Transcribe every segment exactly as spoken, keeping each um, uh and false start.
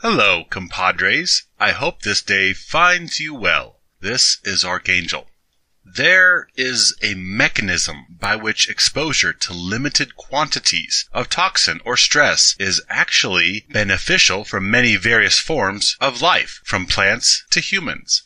Hello, compadres. I hope this day finds you well. This is Archangel. There is a mechanism by which exposure to limited quantities of toxin or stress is actually beneficial for many various forms of life, from plants to humans.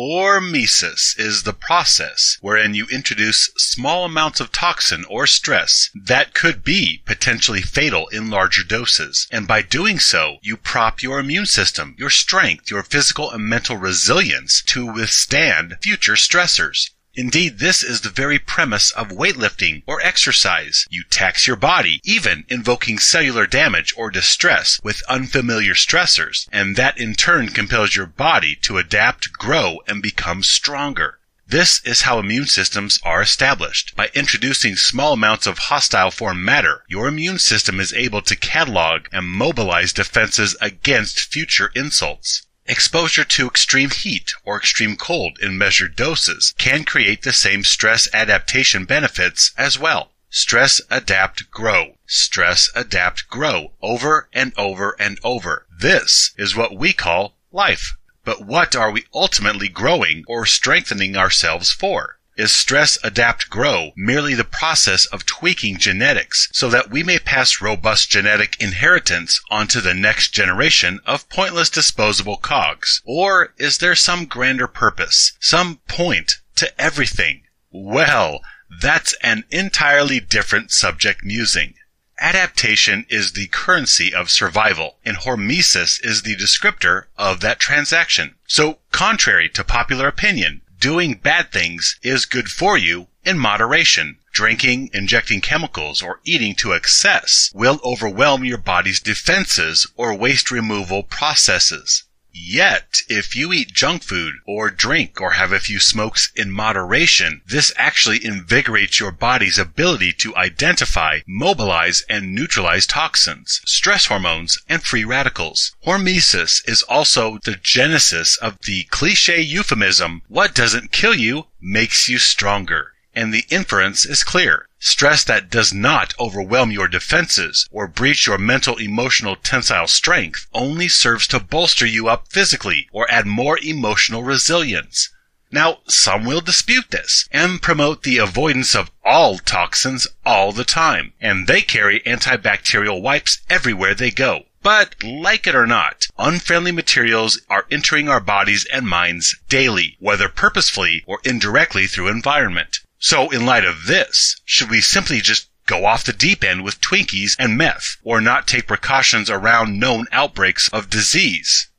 Hormesis is the process wherein you introduce small amounts of toxin or stress that could be potentially fatal in larger doses. And by doing so, you prop your immune system, your strength, your physical and mental resilience to withstand future stressors. Indeed, this is the very premise of weightlifting or exercise. You tax your body, even invoking cellular damage or distress with unfamiliar stressors, and that in turn compels your body to adapt, grow, and become stronger. This is how immune systems are established. By introducing small amounts of hostile foreign matter, your immune system is able to catalog and mobilize defenses against future insults. Exposure to extreme heat or extreme cold in measured doses can create the same stress adaptation benefits as well. Stress, adapt, grow. Stress, adapt, grow. Over and over and over. This is what we call life. But what are we ultimately growing or strengthening ourselves for? Is stress, adapt, grow merely the process of tweaking genetics so that we may pass robust genetic inheritance onto the next generation of pointless disposable cogs? Or is there some grander purpose, some point to everything? Well, that's an entirely different subject musing. Adaptation is the currency of survival, and hormesis is the descriptor of that transaction. So, contrary to popular opinion, doing bad things is good for you in moderation. Drinking, injecting chemicals, or eating to excess will overwhelm your body's defenses or waste removal processes. Yet, if you eat junk food or drink or have a few smokes in moderation, this actually invigorates your body's ability to identify, mobilize, and neutralize toxins, stress hormones, and free radicals. Hormesis is also the genesis of the cliché euphemism, "What doesn't kill you makes you stronger." And the inference is clear. Stress that does not overwhelm your defenses or breach your mental emotional tensile strength only serves to bolster you up physically or add more emotional resilience. Now, some will dispute this and promote the avoidance of all toxins all the time, and they carry antibacterial wipes everywhere they go. But, like it or not, unfriendly materials are entering our bodies and minds daily, whether purposefully or indirectly through environment. So, in light of this, should we simply just go off the deep end with Twinkies and meth, or not take precautions around known outbreaks of disease?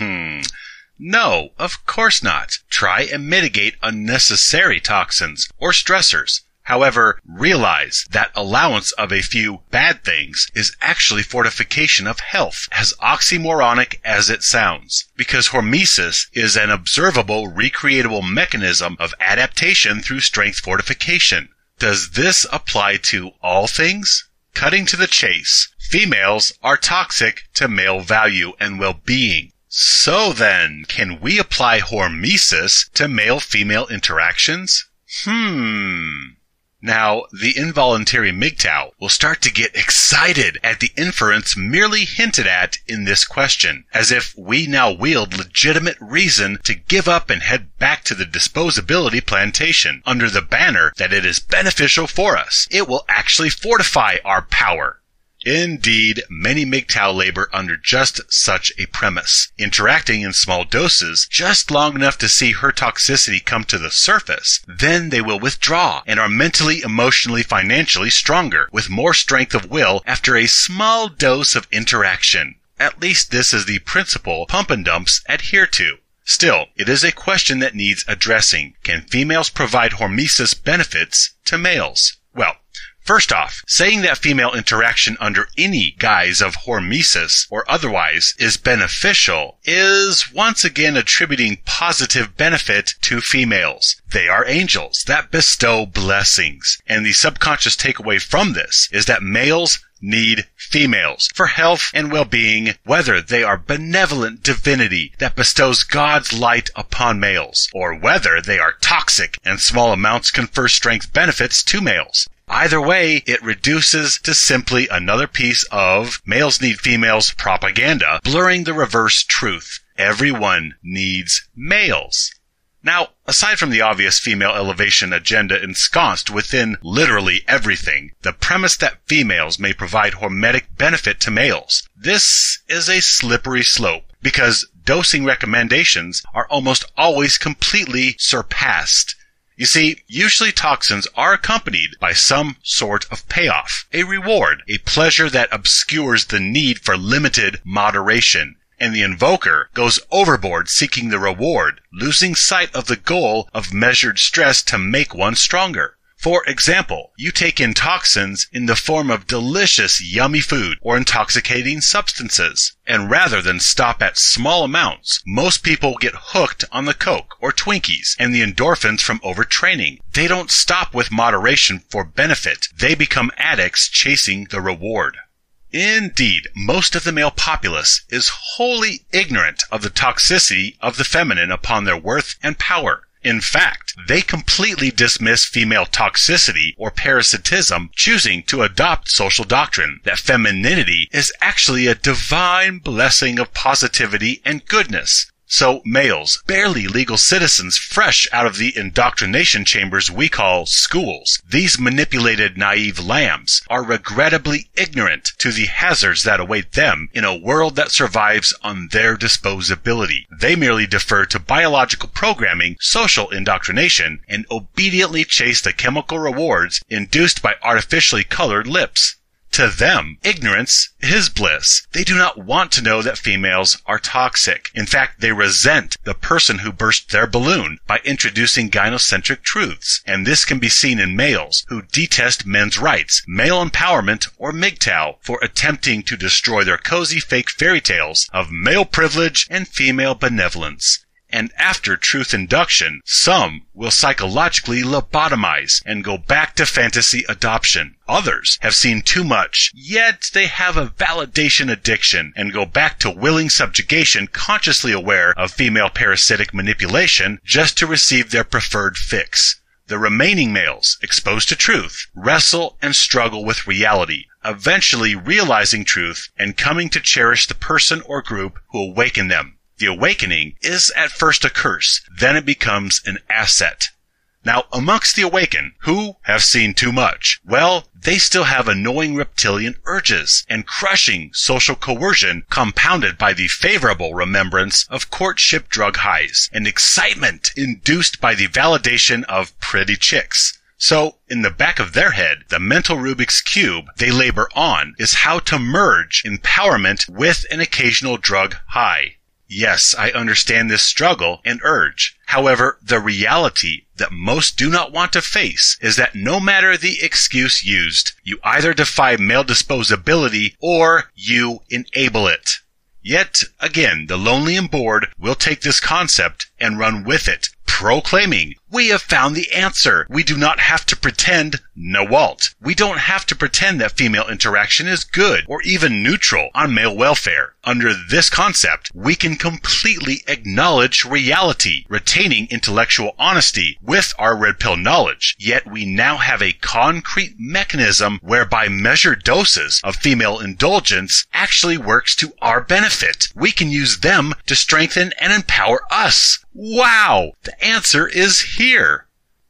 No, of course not. Try and mitigate unnecessary toxins or stressors. However, realize that allowance of a few bad things is actually fortification of health, as oxymoronic as it sounds, because hormesis is an observable, recreatable mechanism of adaptation through strength fortification. Does this apply to all things? Cutting to the chase, females are toxic to male value and well-being. So then, can we apply hormesis to male-female interactions? Hmm... Now, the involuntary M G T O W will start to get excited at the inference merely hinted at in this question, as if we now wield legitimate reason to give up and head back to the disposability plantation under the banner that it is beneficial for us. It will actually fortify our power. Indeed, many M G T O W labor under just such a premise, interacting in small doses just long enough to see her toxicity come to the surface. Then they will withdraw and are mentally, emotionally, financially stronger, with more strength of will after a small dose of interaction. At least this is the principle pump and dumps adhere to. Still, it is a question that needs addressing. Can females provide hormesis benefits to males? Well, first off, saying that female interaction under any guise of hormesis or otherwise is beneficial is once again attributing positive benefit to females. They are angels that bestow blessings, and the subconscious takeaway from this is that males need females for health and well-being, whether they are benevolent divinity that bestows God's light upon males, or whether they are toxic and small amounts confer strength benefits to males. Either way, it reduces to simply another piece of males need females propaganda, blurring the reverse truth. Everyone needs males. Now, aside from the obvious female elevation agenda ensconced within literally everything, the premise that females may provide hormetic benefit to males, this is a slippery slope because dosing recommendations are almost always completely surpassed. You see, usually toxins are accompanied by some sort of payoff, a reward, a pleasure that obscures the need for limited moderation. And the invoker goes overboard seeking the reward, losing sight of the goal of measured stress to make one stronger. For example, you take in toxins in the form of delicious, yummy food or intoxicating substances. And rather than stop at small amounts, most people get hooked on the Coke or Twinkies and the endorphins from overtraining. They don't stop with moderation for benefit. They become addicts chasing the reward. Indeed, most of the male populace is wholly ignorant of the toxicity of the feminine upon their worth and power. In fact, they completely dismiss female toxicity or parasitism, choosing to adopt social doctrine that femininity is actually a divine blessing of positivity and goodness. So males, barely legal citizens fresh out of the indoctrination chambers we call schools, these manipulated naive lambs, are regrettably ignorant to the hazards that await them in a world that survives on their disposability. They merely defer to biological programming, social indoctrination, and obediently chase the chemical rewards induced by artificially colored lips. To them, ignorance is bliss. They do not want to know that females are toxic. In fact, they resent the person who burst their balloon by introducing gynocentric truths. And this can be seen in males who detest men's rights, male empowerment, or M G T O W for attempting to destroy their cozy fake fairy tales of male privilege and female benevolence. And after truth induction, some will psychologically lobotomize and go back to fantasy adoption. Others have seen too much, yet they have a validation addiction and go back to willing subjugation, consciously aware of female parasitic manipulation just to receive their preferred fix. The remaining males, exposed to truth, wrestle and struggle with reality, eventually realizing truth and coming to cherish the person or group who awakened them. The awakening is at first a curse, then it becomes an asset. Now, amongst the awakened, who have seen too much, well, they still have annoying reptilian urges and crushing social coercion compounded by the favorable remembrance of courtship drug highs and excitement induced by the validation of pretty chicks. So, in the back of their head, the mental Rubik's Cube they labor on is how to merge empowerment with an occasional drug high. Yes, I understand this struggle and urge. However, the reality that most do not want to face is that no matter the excuse used, you either defy male disposability or you enable it. Yet, again, the lonely and bored will take this concept and run with it, proclaiming, "We have found the answer. We do not have to pretend Nawalt. We don't have to pretend that female interaction is good or even neutral on male welfare. Under this concept, we can completely acknowledge reality, retaining intellectual honesty with our red pill knowledge. Yet we now have a concrete mechanism whereby measured doses of female indulgence actually works to our benefit. We can use them to strengthen and empower us." Wow! The answer is here.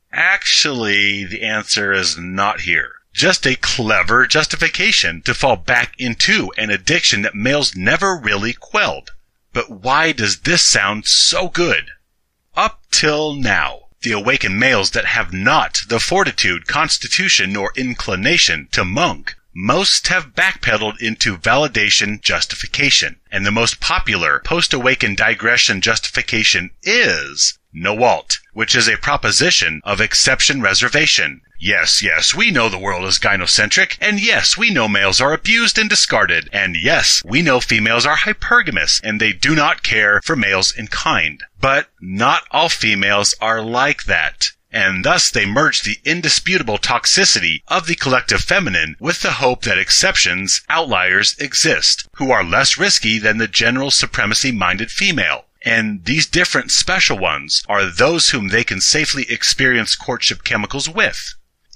Actually, the answer is not here. Just a clever justification to fall back into an addiction that males never really quelled. But why does this sound so good? Up till now, the awakened males that have not the fortitude, constitution, nor inclination to monk, most have backpedaled into validation justification. And the most popular post-awakened digression justification is Nawalt, which is a proposition of exception reservation. Yes, yes, we know the world is gynocentric, and yes, we know males are abused and discarded, and yes, we know females are hypergamous, and they do not care for males in kind. But not all females are like that. And thus they merge the indisputable toxicity of the collective feminine with the hope that exceptions, outliers, exist, who are less risky than the general supremacy-minded female. And these different special ones are those whom they can safely experience courtship chemicals with.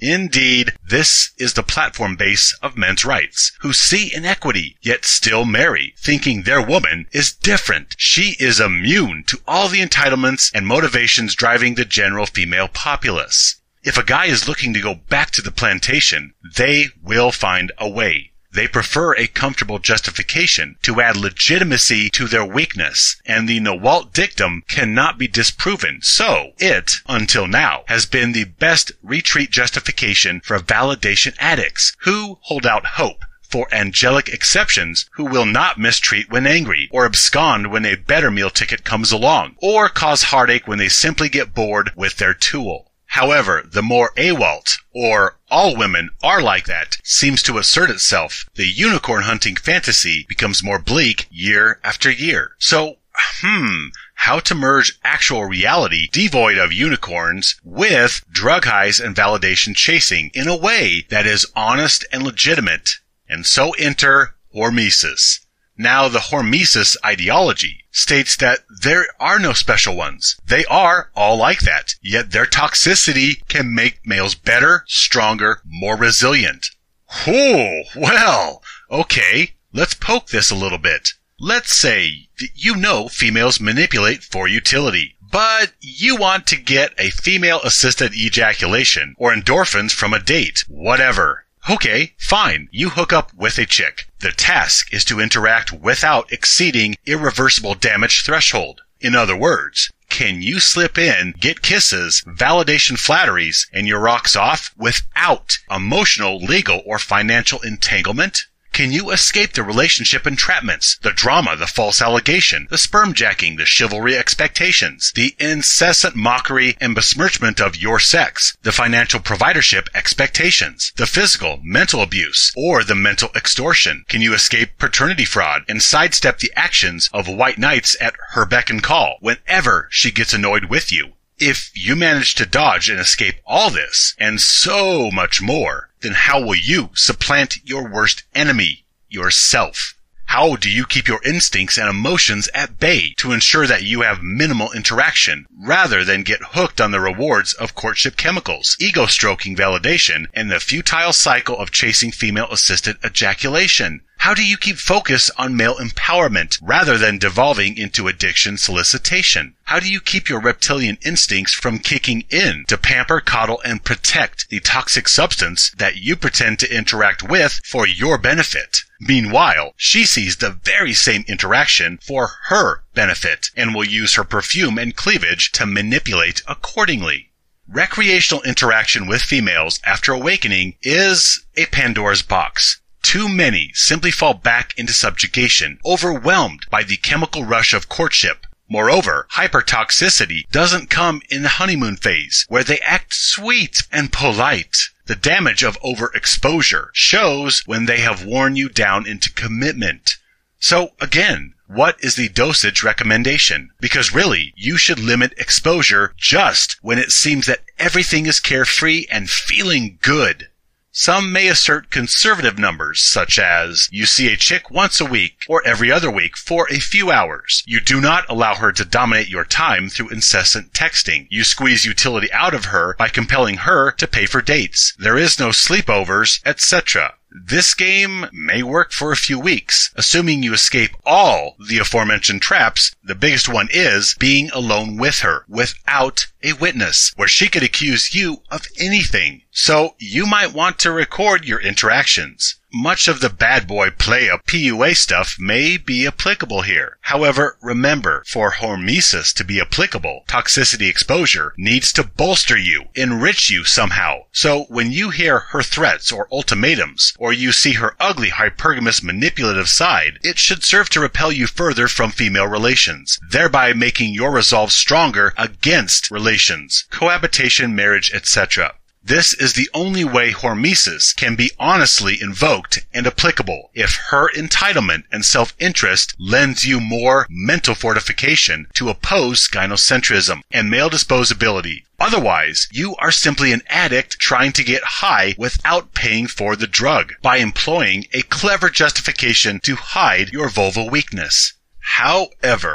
Indeed, this is the platform base of men's rights, who see inequity, yet still marry, thinking their woman is different. She is immune to all the entitlements and motivations driving the general female populace. If a guy is looking to go back to the plantation, they will find a way. They prefer a comfortable justification to add legitimacy to their weakness, and the Nawalt dictum cannot be disproven, so it, until now, has been the best retreat justification for validation addicts who hold out hope for angelic exceptions who will not mistreat when angry, or abscond when a better meal ticket comes along, or cause heartache when they simply get bored with their tool. However, the more AWOLT, or all women are like that, seems to assert itself, the unicorn hunting fantasy becomes more bleak year after year. So, hmm, how to merge actual reality devoid of unicorns with drug highs and validation chasing in a way that is honest and legitimate. And so enter hormesis. Now, the hormesis ideology states that there are no special ones. They are all like that, yet their toxicity can make males better, stronger, more resilient. Oh, well, okay, let's poke this a little bit. Let's say that you know females manipulate for utility, but you want to get a female-assisted ejaculation or endorphins from a date, whatever. Okay, fine, you hook up with a chick. The task is to interact without exceeding irreversible damage threshold. In other words, can you slip in, get kisses, validation flatteries, and your rocks off without emotional, legal, or financial entanglement? Can you escape the relationship entrapments, the drama, the false allegation, the sperm jacking, the chivalry expectations, the incessant mockery and besmirchment of your sex, the financial providership expectations, the physical, mental abuse, or the mental extortion? Can you escape paternity fraud and sidestep the actions of white knights at her beck and call whenever she gets annoyed with you? If you manage to dodge and escape all this, and so much more, then how will you supplant your worst enemy, yourself? How do you keep your instincts and emotions at bay to ensure that you have minimal interaction, rather than get hooked on the rewards of courtship chemicals, ego-stroking validation, and the futile cycle of chasing female-assisted ejaculation? How do you keep focus on male empowerment rather than devolving into addiction solicitation? How do you keep your reptilian instincts from kicking in to pamper, coddle, and protect the toxic substance that you pretend to interact with for your benefit? Meanwhile, she sees the very same interaction for her benefit and will use her perfume and cleavage to manipulate accordingly. Recreational interaction with females after awakening is a Pandora's box. Too many simply fall back into subjugation, overwhelmed by the chemical rush of courtship. Moreover, hypertoxicity doesn't come in the honeymoon phase, where they act sweet and polite. The damage of overexposure shows when they have worn you down into commitment. So, again, what is the dosage recommendation? Because really, you should limit exposure just when it seems that everything is carefree and feeling good. Some may assert conservative numbers, such as you see a chick once a week or every other week for a few hours. You do not allow her to dominate your time through incessant texting. You squeeze utility out of her by compelling her to pay for dates. There is no sleepovers, et cetera. This game may work for a few weeks, assuming you escape all the aforementioned traps. The biggest one is being alone with her, without a witness, where she could accuse you of anything. So you might want to record your interactions. Much of the bad boy playa P U A stuff may be applicable here. However, remember, for hormesis to be applicable, toxicity exposure needs to bolster you, enrich you somehow. So when you hear her threats or ultimatums, or you see her ugly hypergamous manipulative side, it should serve to repel you further from female relations, thereby making your resolve stronger against relations, cohabitation, marriage, et cetera. This is the only way hormesis can be honestly invoked and applicable, if her entitlement and self-interest lends you more mental fortification to oppose gynocentrism and male disposability. Otherwise, you are simply an addict trying to get high without paying for the drug, by employing a clever justification to hide your vulval weakness. However,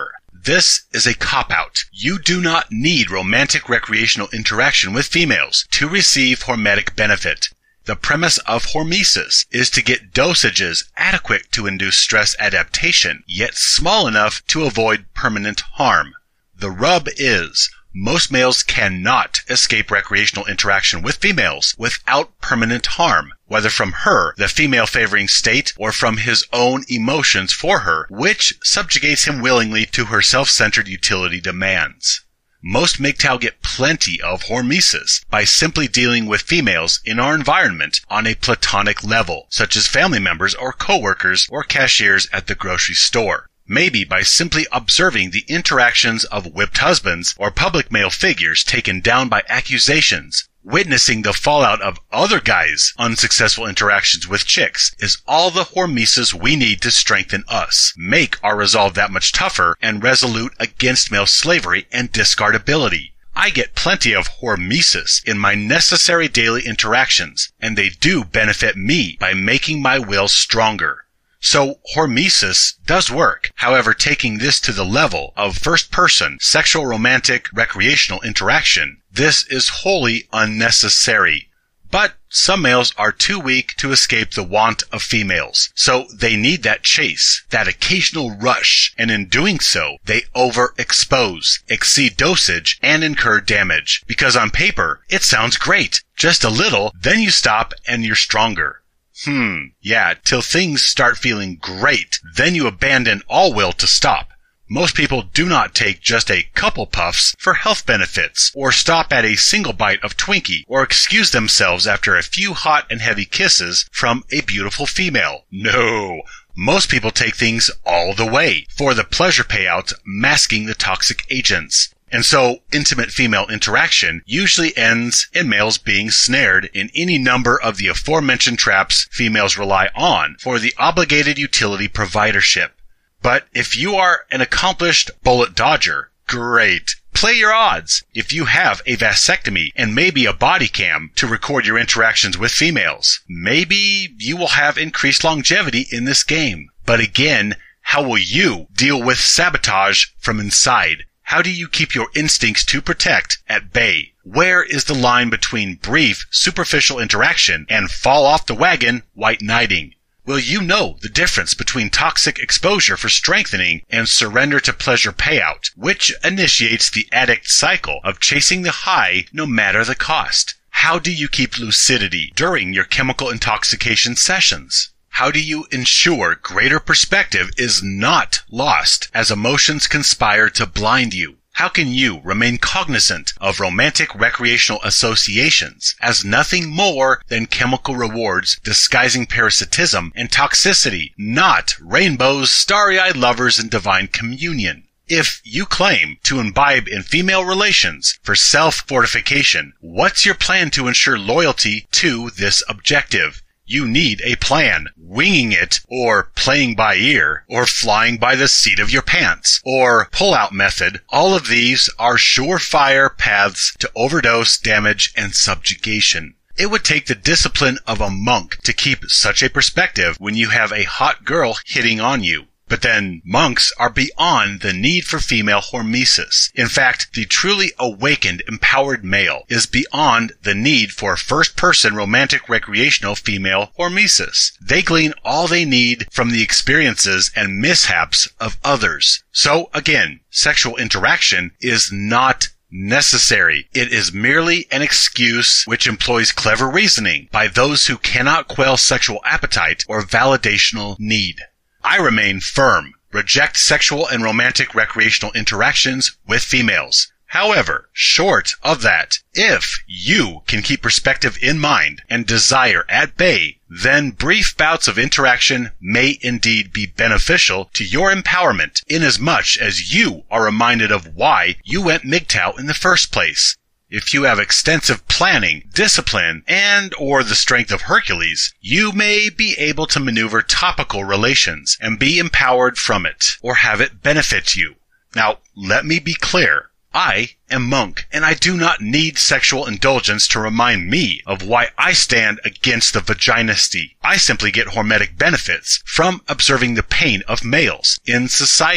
This is a cop-out. You do not need romantic recreational interaction with females to receive hormetic benefit. The premise of hormesis is to get dosages adequate to induce stress adaptation, yet small enough to avoid permanent harm. The rub is, most males cannot escape recreational interaction with females without permanent harm, whether from her, the female-favoring state, or from his own emotions for her, which subjugates him willingly to her self-centered utility demands. Most M G T O W get plenty of hormesis by simply dealing with females in our environment on a platonic level, such as family members or coworkers or cashiers at the grocery store. Maybe by simply observing the interactions of whipped husbands or public male figures taken down by accusations. Witnessing the fallout of other guys' unsuccessful interactions with chicks is all the hormesis we need to strengthen us, make our resolve that much tougher, and resolute against male slavery and discardability. I get plenty of hormesis in my necessary daily interactions, and they do benefit me by making my will stronger. So hormesis does work. However, taking this to the level of first-person, sexual, romantic, recreational interaction, this is wholly unnecessary. But some males are too weak to escape the want of females, so they need that chase, that occasional rush, and in doing so, they overexpose, exceed dosage, and incur damage. Because on paper, it sounds great. Just a little, then you stop and you're stronger. Hmm, yeah, till things start feeling great, then you abandon all will to stop. Most people do not take just a couple puffs for health benefits, or stop at a single bite of Twinkie, or excuse themselves after a few hot and heavy kisses from a beautiful female. No, most people take things all the way, for the pleasure payouts masking the toxic agents. And so, intimate female interaction usually ends in males being snared in any number of the aforementioned traps females rely on for the obligated utility providership. But if you are an accomplished bullet dodger, great. Play your odds. If you have a vasectomy and maybe a body cam to record your interactions with females, maybe you will have increased longevity in this game. But again, how will you deal with sabotage from inside? How do you keep your instincts to protect at bay? Where is the line between brief, superficial interaction and fall off the wagon white knighting? Will you know the difference between toxic exposure for strengthening and surrender to pleasure payout, which initiates the addict cycle of chasing the high no matter the cost? How do you keep lucidity during your chemical intoxication sessions? How do you ensure greater perspective is not lost as emotions conspire to blind you? How can you remain cognizant of romantic recreational associations as nothing more than chemical rewards disguising parasitism and toxicity, not rainbows, starry-eyed lovers, and divine communion? If you claim to imbibe in female relations for self-fortification, what's your plan to ensure loyalty to this objective? You need a plan. Winging it, or playing by ear, or flying by the seat of your pants, or pull-out method, all of these are surefire paths to overdose, damage, and subjugation. It would take the discipline of a monk to keep such a perspective when you have a hot girl hitting on you. But then, monks are beyond the need for female hormesis. In fact, the truly awakened, empowered male is beyond the need for first-person romantic recreational female hormesis. They glean all they need from the experiences and mishaps of others. So, again, sexual interaction is not necessary. It is merely an excuse which employs clever reasoning by those who cannot quell sexual appetite or validational need. I remain firm. Reject sexual and romantic recreational interactions with females. However, short of that, if you can keep perspective in mind and desire at bay, then brief bouts of interaction may indeed be beneficial to your empowerment inasmuch as you are reminded of why you went M G T O W in the first place. If you have extensive planning, discipline, and or the strength of Hercules, you may be able to maneuver topical relations and be empowered from it, or have it benefit you. Now, let me be clear. I am Monk, and I do not need sexual indulgence to remind me of why I stand against the vaginisty. I simply get hormetic benefits from observing the pain of males in society.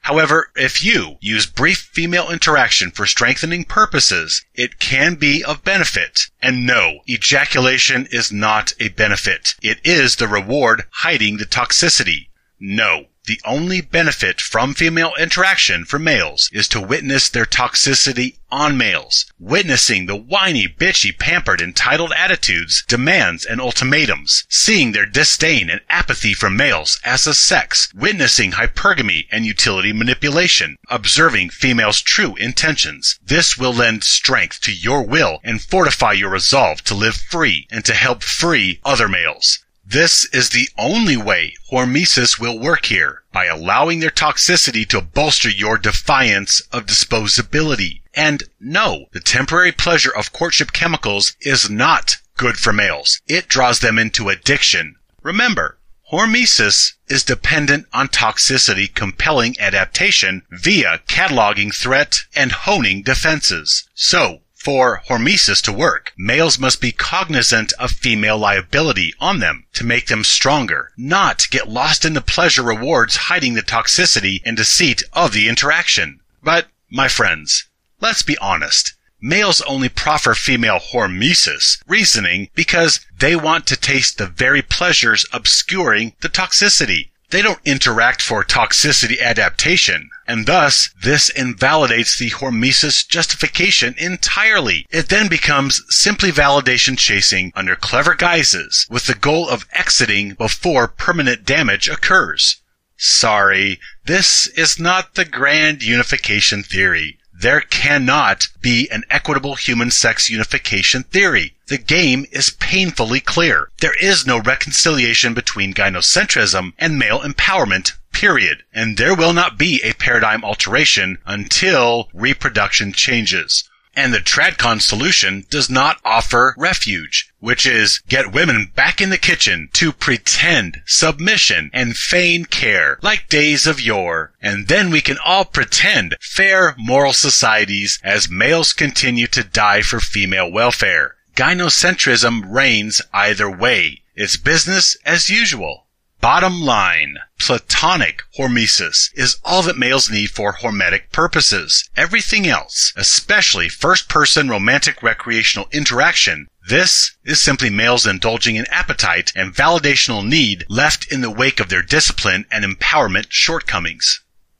However, if you use brief female interaction for strengthening purposes, it can be of benefit. And no, ejaculation is not a benefit. It is the reward hiding the toxicity. No. The only benefit from female interaction for males is to witness their toxicity on males, witnessing the whiny, bitchy, pampered, entitled attitudes, demands, and ultimatums, seeing their disdain and apathy for males as a sex, witnessing hypergamy and utility manipulation, observing females' true intentions. This will lend strength to your will and fortify your resolve to live free and to help free other males. This is the only way hormesis will work here, by allowing their toxicity to bolster your defiance of disposability. And no, the temporary pleasure of courtship chemicals is not good for males. It draws them into addiction. Remember, hormesis is dependent on toxicity compelling adaptation via cataloging threat and honing defenses. So, for hormesis to work, males must be cognizant of female liability on them to make them stronger, not get lost in the pleasure rewards hiding the toxicity and deceit of the interaction. But, my friends, let's be honest. Males only proffer female hormesis reasoning because they want to taste the very pleasures obscuring the toxicity. They don't interact for toxicity adaptation, and thus this invalidates the hormesis justification entirely. It then becomes simply validation chasing under clever guises with the goal of exiting before permanent damage occurs. Sorry, this is not the grand unification theory. There cannot be an equitable human sex unification theory. The game is painfully clear. There is no reconciliation between gynocentrism and male empowerment, period. And there will not be a paradigm alteration until reproduction changes. And the TradCon solution does not offer refuge, which is get women back in the kitchen to pretend submission and feign care like days of yore. And then we can all pretend fair moral societies as males continue to die for female welfare. Gynocentrism reigns either way. It's business as usual. Bottom line, platonic hormesis is all that males need for hormetic purposes. Everything else, especially first-person romantic recreational interaction, this is simply males indulging in appetite and validational need left in the wake of their discipline and empowerment shortcomings.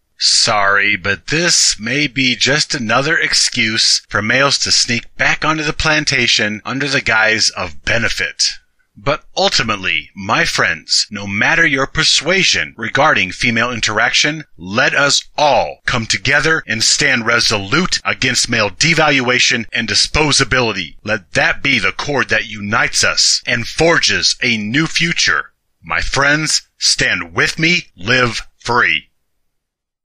Sorry, but this may be just another excuse for males to sneak back onto the plantation under the guise of benefit. But ultimately, my friends, no matter your persuasion regarding female interaction, let us all come together and stand resolute against male devaluation and disposability. Let that be the cord that unites us and forges a new future. My friends, stand with me, live free.